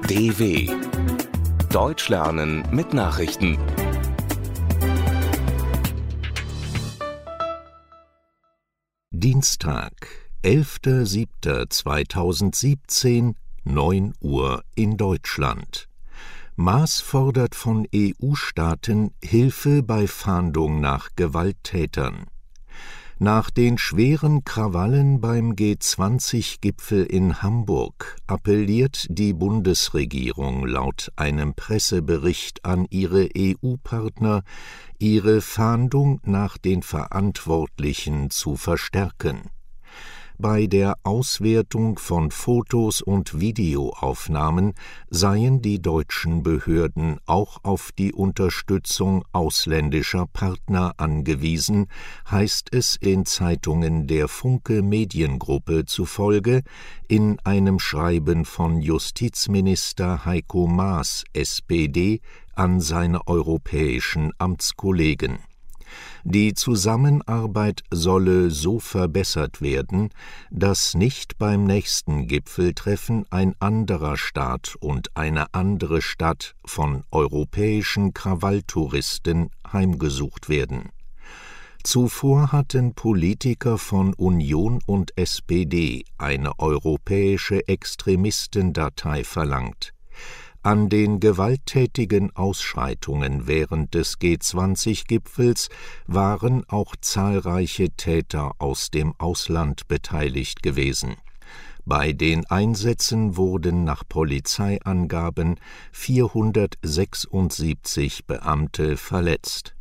DW Deutsch lernen mit Nachrichten. Dienstag, 11.07.2017, 9 Uhr in Deutschland. Maas fordert von EU-Staaten Hilfe bei Fahndung nach Gewalttätern. Nach den schweren Krawallen beim G20-Gipfel in Hamburg appelliert die Bundesregierung laut einem Pressebericht an ihre EU-Partner, ihre Fahndung nach den Verantwortlichen zu verstärken. Bei der Auswertung von Fotos und Videoaufnahmen seien die deutschen Behörden auch auf die Unterstützung ausländischer Partner angewiesen, heißt es in Zeitungen der Funke Mediengruppe zufolge in einem Schreiben von Justizminister Heiko Maas, SPD, an seine europäischen Amtskollegen. Die Zusammenarbeit solle so verbessert werden, dass nicht beim nächsten Gipfeltreffen ein anderer Staat und eine andere Stadt von europäischen Krawalltouristen heimgesucht werden. Zuvor hatten Politiker von Union und SPD eine europäische Extremistendatei verlangt. An den gewalttätigen Ausschreitungen während des G20-Gipfels waren auch zahlreiche Täter aus dem Ausland beteiligt gewesen. Bei den Einsätzen wurden nach Polizeiangaben 476 Beamte verletzt.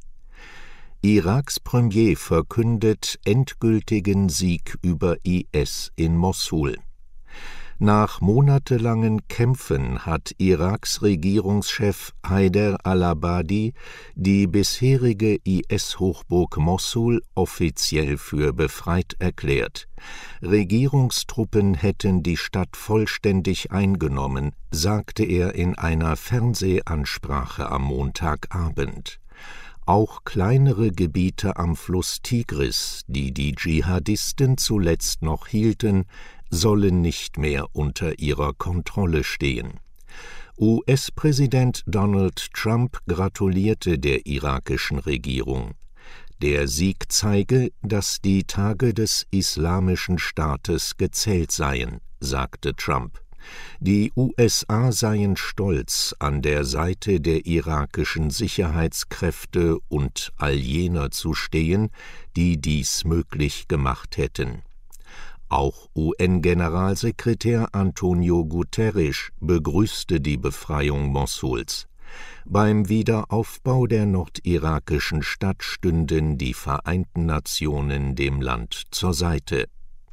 Iraks Premier verkündet endgültigen Sieg über IS in Mossul. Nach monatelangen Kämpfen hat Iraks Regierungschef Haider al-Abadi die bisherige IS-Hochburg Mossul offiziell für befreit erklärt. Regierungstruppen hätten die Stadt vollständig eingenommen, sagte er in einer Fernsehansprache am Montagabend. Auch kleinere Gebiete am Fluss Tigris, die die Dschihadisten zuletzt noch hielten, sollen nicht mehr unter ihrer Kontrolle stehen. US-Präsident Donald Trump gratulierte der irakischen Regierung. Der Sieg zeige, dass die Tage des Islamischen Staates gezählt seien, sagte Trump. Die USA seien stolz, an der Seite der irakischen Sicherheitskräfte und all jener zu stehen, die dies möglich gemacht hätten. Auch UN-Generalsekretär Antonio Guterres begrüßte die Befreiung Mossuls. Beim Wiederaufbau der nordirakischen Stadt stünden die Vereinten Nationen dem Land zur Seite.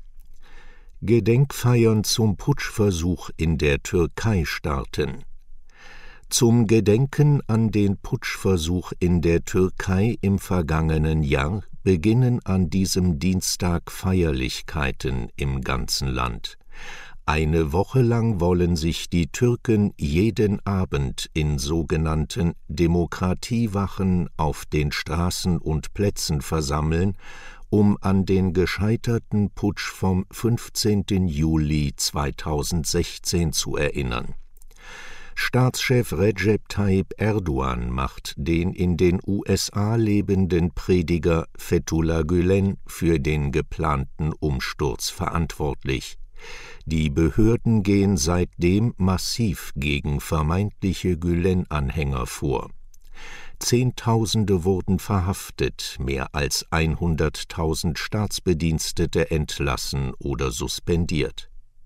Gedenkfeiern zum Putschversuch in der Türkei starten. Zum Gedenken an den Putschversuch in der Türkei im vergangenen Jahr beginnen an diesem Dienstag Feierlichkeiten im ganzen Land. Eine Woche lang wollen sich die Türken jeden Abend in sogenannten Demokratiewachen auf den Straßen und Plätzen versammeln, um an den gescheiterten Putsch vom 15. Juli 2016 zu erinnern. Staatschef Recep Tayyip Erdogan macht den in den USA lebenden Prediger Fethullah Gülen für den geplanten Umsturz verantwortlich. Die Behörden gehen seitdem massiv gegen vermeintliche Gülen-Anhänger vor. Zehntausende wurden verhaftet, mehr als 100.000 Staatsbedienstete entlassen oder suspendiert.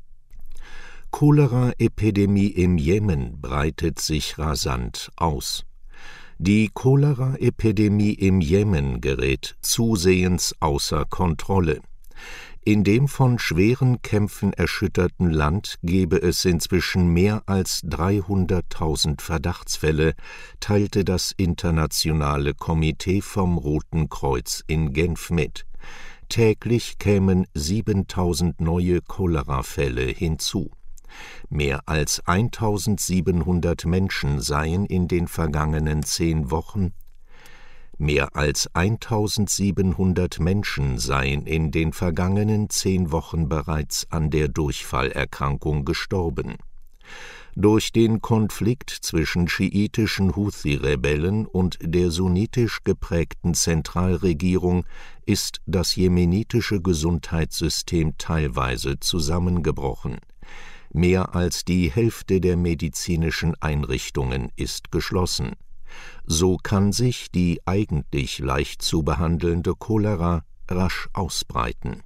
Cholera-Epidemie im Jemen breitet sich rasant aus. Die Cholera-Epidemie im Jemen gerät zusehends außer Kontrolle. In dem von schweren Kämpfen erschütterten Land gebe es inzwischen mehr als 300.000 Verdachtsfälle, teilte das Internationale Komitee vom Roten Kreuz in Genf mit. Täglich kämen 7.000 neue Cholerafälle hinzu. Mehr als 1.700 Menschen seien in den vergangenen 10 Wochen Mehr als 1.700 Menschen seien in den vergangenen 10 Wochen bereits an der Durchfallerkrankung gestorben. Durch den Konflikt zwischen schiitischen Houthi-Rebellen und der sunnitisch geprägten Zentralregierung ist das jemenitische Gesundheitssystem teilweise zusammengebrochen. Mehr als die Hälfte der medizinischen Einrichtungen ist geschlossen. So kann sich die eigentlich leicht zu behandelnde Cholera rasch ausbreiten.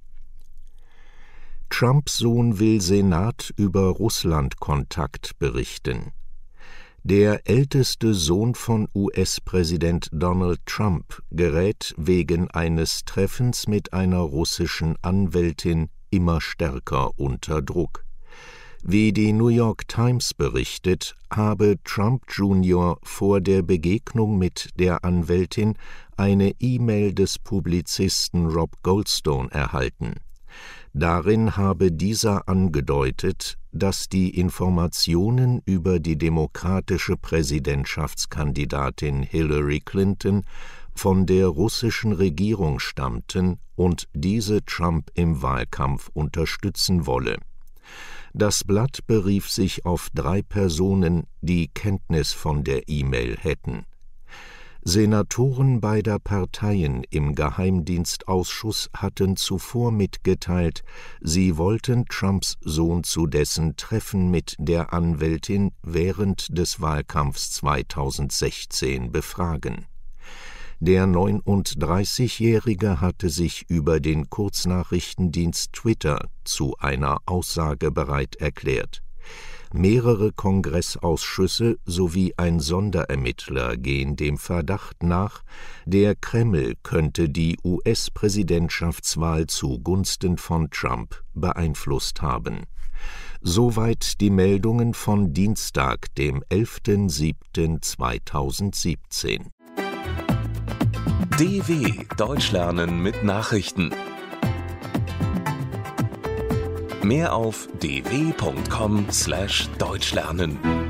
Trumps Sohn will Senat über Russland-Kontakt berichten. Der älteste Sohn von US-Präsident Donald Trump gerät wegen eines Treffens mit einer russischen Anwältin immer stärker unter Druck. Wie die New York Times berichtet, habe Trump Jr. vor der Begegnung mit der Anwältin eine E-Mail des Publizisten Rob Goldstone erhalten. Darin habe dieser angedeutet, dass die Informationen über die demokratische Präsidentschaftskandidatin Hillary Clinton von der russischen Regierung stammten und diese Trump im Wahlkampf unterstützen wolle. Das Blatt berief sich auf 3 Personen, die Kenntnis von der E-Mail hätten. Senatoren beider Parteien im Geheimdienstausschuss hatten zuvor mitgeteilt, sie wollten Trumps Sohn zu dessen Treffen mit der Anwältin während des Wahlkampfs 2016 befragen. Der 39-Jährige hatte sich über den Kurznachrichtendienst Twitter zu einer Aussage bereit erklärt. Mehrere Kongressausschüsse sowie ein Sonderermittler gehen dem Verdacht nach, der Kreml könnte die US-Präsidentschaftswahl zugunsten von Trump beeinflusst haben. Soweit die Meldungen von Dienstag, dem 11.07.2017. DW Deutsch lernen mit Nachrichten. Mehr auf dw.com/deutschlernen.